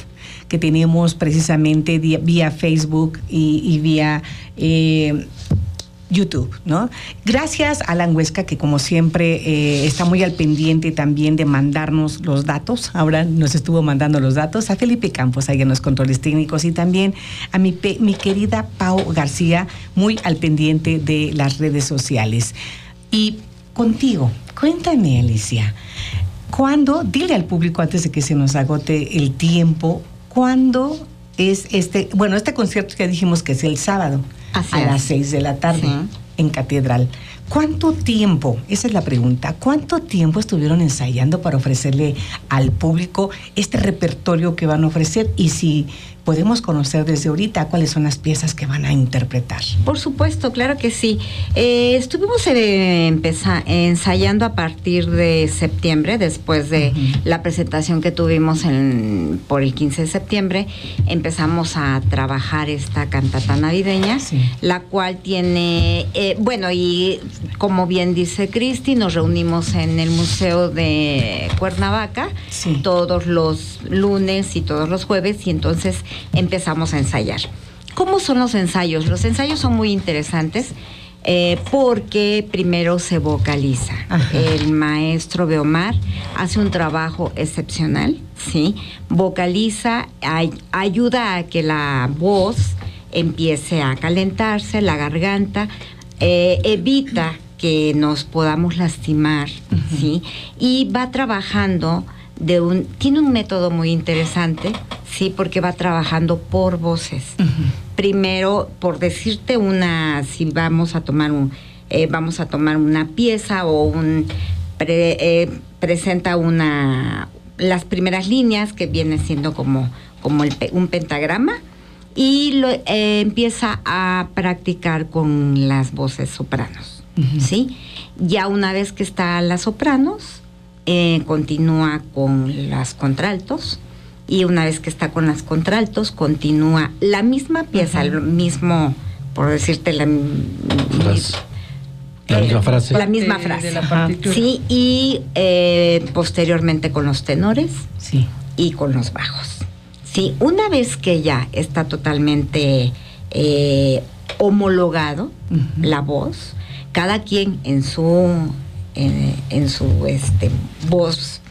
que tenemos precisamente vía, vía Facebook y, y vía eh, YouTube, ¿no? Gracias a Alan Huesca, que como siempre eh, está muy al pendiente también de mandarnos los datos. Ahora nos estuvo mandando los datos. A Felipe Campos, ahí en los controles técnicos, y también a mi, pe, mi querida Pau García, muy al pendiente de las redes sociales. Y contigo, cuéntame, Alicia, ¿cuándo, dile al público antes de que se nos agote el tiempo, cuándo es este, bueno, este concierto que dijimos que es el sábado? Así a es. Las seis de la tarde, sí, en Catedral. ¿Cuánto tiempo, esa es la pregunta, cuánto tiempo estuvieron ensayando para ofrecerle al público este repertorio que van a ofrecer? Y si podemos conocer desde ahorita cuáles son las piezas que van a interpretar. Por supuesto, claro que sí. Eh, estuvimos eh, empeza, ensayando a partir de septiembre, después de uh-huh. la presentación que tuvimos en, por el quince de septiembre. Empezamos a trabajar esta cantata navideña, sí, la cual tiene, eh, bueno, y como bien dice Cristi, nos reunimos en el Museo de Cuernavaca, sí, todos los lunes y todos los jueves, y entonces empezamos a ensayar. ¿Cómo son los ensayos? Los ensayos son muy interesantes eh, porque primero se vocaliza. Ajá. El maestro Beomar hace un trabajo excepcional, ¿sí? Vocaliza, ay, ayuda a que la voz empiece a calentarse, la garganta, eh, evita que nos podamos lastimar, uh-huh. ¿sí? Y va trabajando de un, tiene un método muy interesante, sí, porque va trabajando por voces. Uh-huh. Primero, por decirte una, si vamos a tomar un, eh, vamos a tomar una pieza o un pre, eh, presenta una, las primeras líneas que viene siendo como, como el, un pentagrama, y lo, eh, empieza a practicar con las voces sopranos, uh-huh. ¿sí? Ya una vez que está las sopranos, Eh, continúa con las contraltos, y una vez que está con las contraltos continúa la misma pieza, uh-huh. el mismo, por decirte la, Las, la misma frase la misma de, frase de la partitura. Sí, y eh, posteriormente con los tenores, sí, y con los bajos, sí. Una vez que ya está totalmente eh, homologado, uh-huh. la voz, cada quien en su En, en su este, voz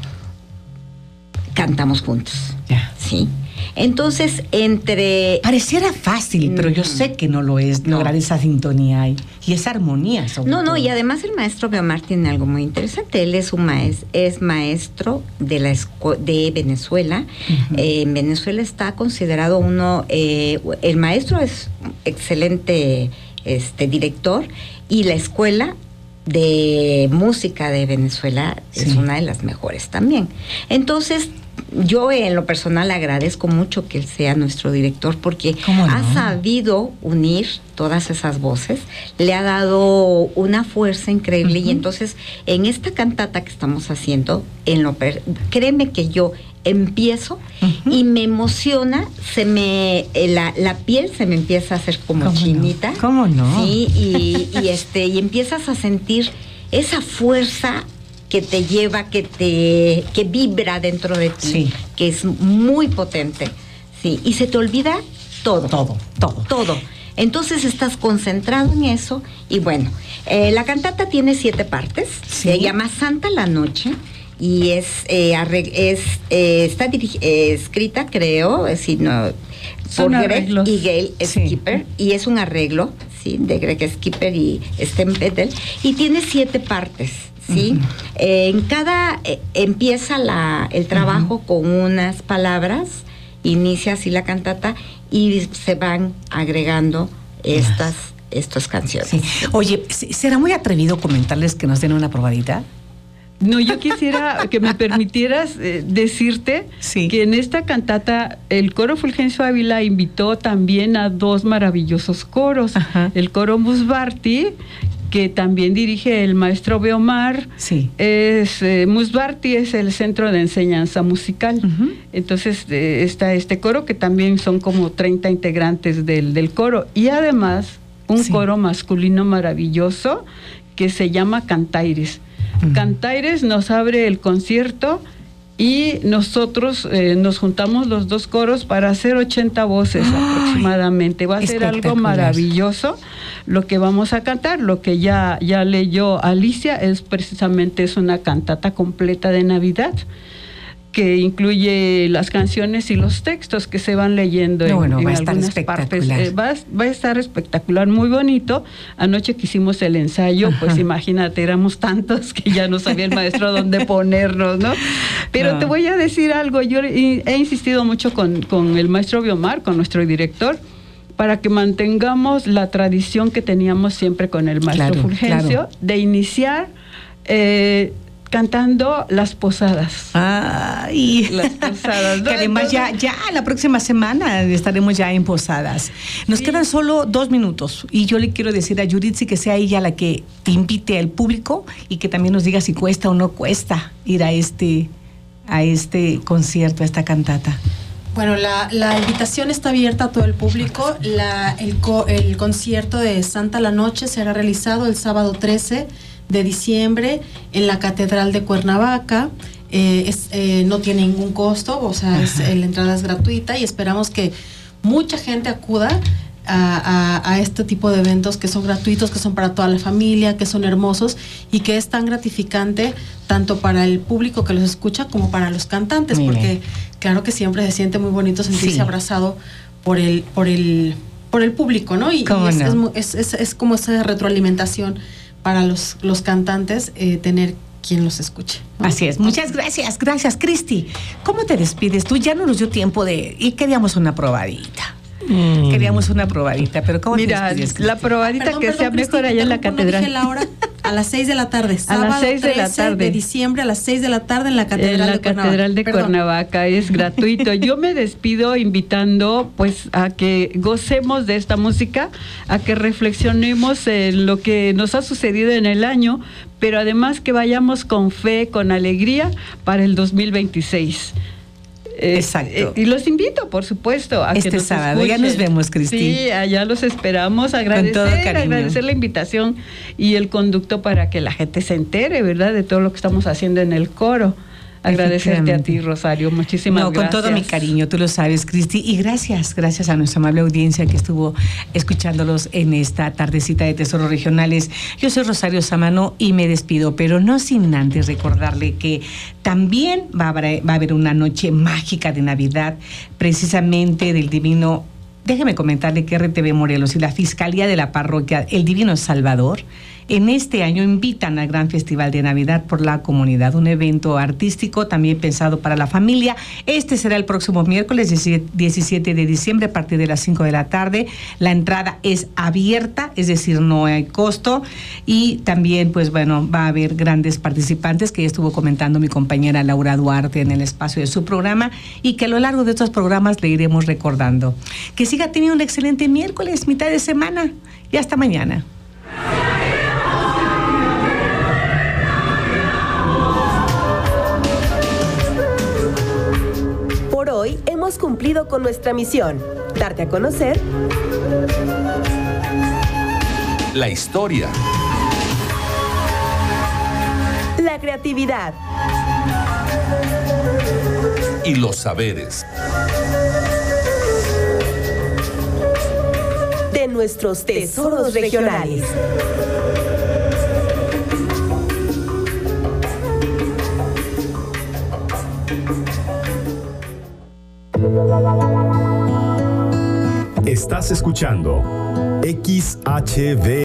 cantamos juntos, yeah. ¿sí? Entonces, entre... Pareciera fácil, mm. pero yo sé que no lo es, no. lograr esa sintonía y, y esa armonía sobre No, todo. no, y además el maestro Beomar tiene algo muy interesante. Él es un maestro, es maestro de la escu- de Venezuela. Uh-huh. Eh, en Venezuela está considerado uno, eh, el maestro es excelente este, director, y la escuela de música de Venezuela sí. es una de las mejores también. Entonces, yo en lo personal agradezco mucho que él sea nuestro director, porque no? ha sabido unir todas esas voces, le ha dado una fuerza increíble, uh-huh. y entonces en esta cantata que estamos haciendo, en lo per- créeme que yo empiezo uh-huh. y me emociona, se me eh, la, la piel se me empieza a hacer como ¿Cómo chinita. No? ¿Cómo no? Sí, y, y este y empiezas a sentir esa fuerza que te lleva, que te que vibra dentro de ti, sí. que es muy potente. Sí, y se te olvida todo. Todo, todo. Todo. Entonces estás concentrado en eso, y bueno, eh, la cantata tiene siete partes, sí. se llama Santa la Noche, y es, eh, arreg- es eh, está dirig- eh, escrita, creo, si no, por Greg y Gail sí. Skipper, y es un arreglo, sí, de Greg Skipper y Stempedel, y tiene siete partes, sí. Uh-huh. Eh, en cada eh, empieza la el trabajo uh-huh. con unas palabras, inicia así la cantata, y se van agregando estas estas canciones. Sí. Oye, ¿será muy atrevido comentarles que nos den una probadita? No, yo quisiera que me permitieras eh, decirte sí. que en esta cantata el coro Fulgencio Ávila invitó también a dos maravillosos coros. Ajá. El coro Musbarti, que también dirige el maestro Beomar. Sí. Es, eh, Musbarti es el centro de enseñanza musical. Uh-huh. Entonces eh, está este coro, que también son como treinta integrantes del, del coro. Y además un sí. coro masculino maravilloso que se llama Cantaires. Uh-huh. Cantaires nos abre el concierto, y nosotros eh, nos juntamos los dos coros para hacer ochenta voces ¡ay! Aproximadamente. Va a ser algo maravilloso lo que vamos a cantar. Lo que ya, ya leyó Alicia es precisamente es una cantata completa de Navidad, que incluye las canciones y los textos que se van leyendo no, en, bueno, en algunas partes. Eh, va, va a estar espectacular, muy bonito. Anoche que hicimos el ensayo, ajá, pues imagínate, éramos tantos que ya no sabía el maestro dónde ponernos, ¿no? Pero no. Te voy a decir algo, yo he, he insistido mucho con, con el maestro Biomar, con nuestro director, para que mantengamos la tradición que teníamos siempre con el maestro claro, Fulgencio, claro. de iniciar... Eh, cantando las posadas. Ay, las posadas. ¿No? Que además ya, ya la próxima semana estaremos ya en posadas. Nos sí. quedan solo dos minutos y yo le quiero decir a Yuritsi que sea ella la que invite al público y que también nos diga si cuesta o no cuesta ir a este, a este concierto, a esta cantata. Bueno, la, la invitación está abierta a todo el público. La, el, co, el concierto de Santa la Noche será realizado el sábado trece de diciembre en la Catedral de Cuernavaca. Eh, es, eh, no tiene ningún costo, o sea, es, eh, la entrada es gratuita y esperamos que mucha gente acuda a, a, a este tipo de eventos que son gratuitos, que son para toda la familia, que son hermosos y que es tan gratificante tanto para el público que los escucha como para los cantantes, Mire. porque claro que siempre se siente muy bonito sentirse sí. abrazado por el, por el, por el público, ¿no? Y, y es, no? es, es, es, es como esa retroalimentación para los, los cantantes, eh, tener quien los escuche, ¿no? Así es. Muchas gracias. Gracias, Cristi. ¿Cómo te despides? Tú ya no nos dio tiempo de... Y queríamos una probadita. Mm. Queríamos una probadita, pero ¿cómo Mira, te despides, la probadita perdón, que perdón, sea Cristi, mejor allá en la catedral. No dije la hora, a las seis de la tarde. A las seis de la tarde. de diciembre a las seis de la tarde en la catedral en la de Cuernavaca. catedral de Cuernavaca. Es gratuito. Yo me despido invitando pues a que gocemos de esta música, a que reflexionemos en lo que nos ha sucedido en el año, pero además que vayamos con fe, con alegría para el dos mil veintiséis. Exacto. Eh, y los invito, por supuesto, a este que nos sábado. escuchen. Ya nos vemos, Cristi. Sí, allá los esperamos. Agradecer, agradecer la invitación y el conducto para que la gente se entere, ¿verdad?, de todo lo que estamos haciendo en el coro. Agradecerte a ti, Rosario. Muchísimas no, gracias. Con todo mi cariño, tú lo sabes, Cristi. Y gracias, gracias a nuestra amable audiencia que estuvo escuchándolos en esta tardecita de Tesoros Regionales. Yo soy Rosario Samano y me despido, pero no sin antes recordarle que también va a haber, va a haber una noche mágica de Navidad, precisamente del Divino. Déjeme comentarle que R T V Morelos y la Fiscalía de la Parroquia El Divino Salvador en este año invitan al Gran Festival de Navidad por la Comunidad, un evento artístico también pensado para la familia. Este será el próximo miércoles diecisiete de diciembre a partir de las cinco de la tarde. La entrada es abierta, es decir, no hay costo y también, pues bueno, va a haber grandes participantes que ya estuvo comentando mi compañera Laura Duarte en el espacio de su programa y que a lo largo de estos programas le iremos recordando. Que siga teniendo un excelente miércoles, mitad de semana y hasta mañana. Por hoy hemos cumplido con nuestra misión, darte a conocer la historia, la creatividad y los saberes de nuestros tesoros regionales. Estás escuchando X H V